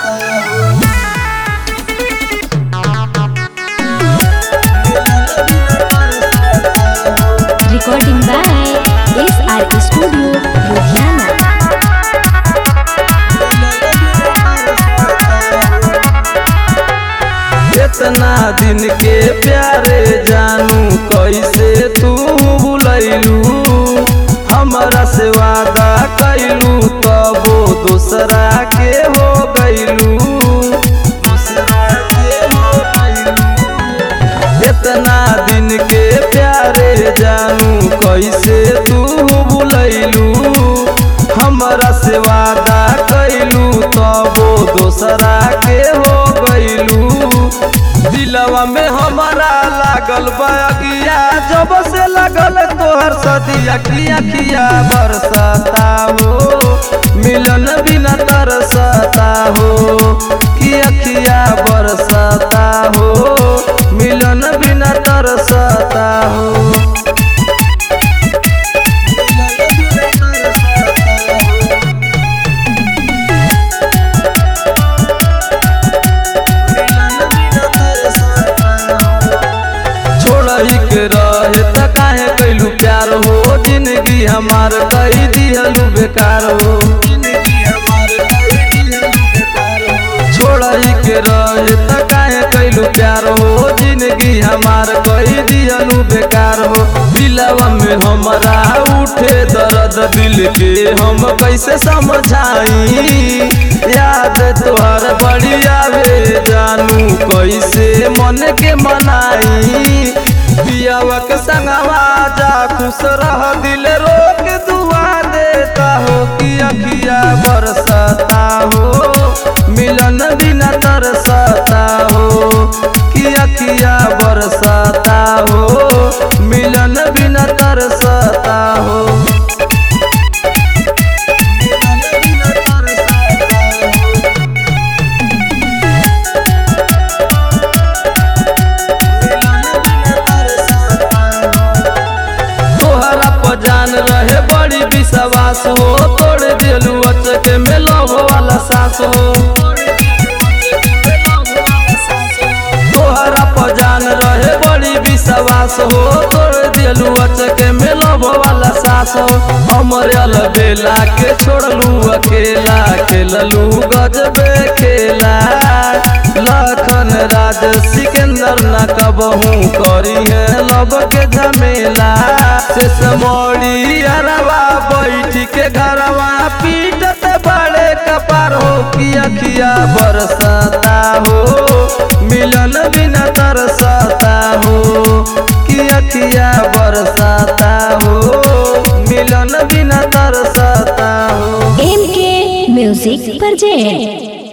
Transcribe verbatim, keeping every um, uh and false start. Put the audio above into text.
Recording by S R Studio, Ludhiana. इतना दिन के प्यारे जानू कैसे तू भूलैलू, हमरा से वादा कैलू तबो दूसरा के हो गैलू। इतना दिन के प्यारे जानू कैसे तू भूलैलू, हमरा से वादा कैलू तबो दूसरा के हो गैलू। दिलवा में हमारा लागल बगिया जब से लगल तोहर सदिया, किया किया बरसता हो मिलन बिना तरसता हो, किया किया बरसता हो मिलन बिना तरसता हो। के रहे त काहे कैलू प्यार हो, जिंदगी हमार कई दिहलू बेकार हो। छोड़ही के रहे त काहे कैलू प्यार हो, जिंदगी हमार कई दिहलू बेकार हो। दिलवा में हमरा उठे दर्द दिल के हम कैसे समझाई, याद तोहर बड़ी आवे जानू कैसे मन के मनाई। पियावा के संगवा जा खुश रह दिल रोक दुआ देता हो, किया किया बरसता हो मिलन बिना तरसता हो, किया किया बरसता हो मिलन बिना तरसता हो। जान रहे बड़ी विश्वास हो, तोड़ दिलू अचके में लव वाला सास हो। तोहरा पर जान रहे बड़ी विश्वास हो, तोड़ दिलू अचके में लव वाला सास हो। हमरे अलबेला के छोड़लू अकेला, खेललू गजबे खेला। लखन राज सिकंदर न कबहू करी है लब के झमेला। से समोड़ी अरवा बैठ के घरवा पीटत बड़े कपार हो, किया किया बरसता हो मिलन बिना तरसता हो, किया किया बरसता हो मिलन बिना तरसता हो। एम के म्यूजिक प्रोजेक्ट।